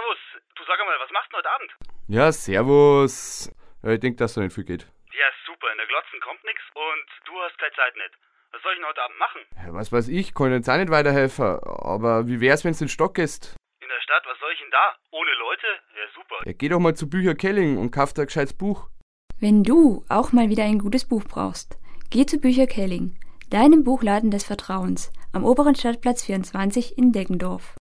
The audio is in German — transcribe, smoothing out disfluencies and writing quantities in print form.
servus. Du sag einmal, was machst du heute Abend? Ja, servus. Ich denk, dass da nicht viel geht. Ja, super. In der Glotzen kommt nix und du hast keine Zeit nicht. Was soll ich denn heute Abend machen? Ja, was weiß ich, kann jetzt auch nicht weiterhelfen. Aber wie wär's, wenn's in den Stock gehst? In der Stadt, was soll ich denn da? Ohne Leute? Ja, super. Ja, geh doch mal zu Bücher Kelling und kauf dir ein gescheites Buch. Wenn du auch mal wieder ein gutes Buch brauchst, geh zu Bücher Kelling, deinem Buchladen des Vertrauens, am oberen Stadtplatz 24 in Deggendorf.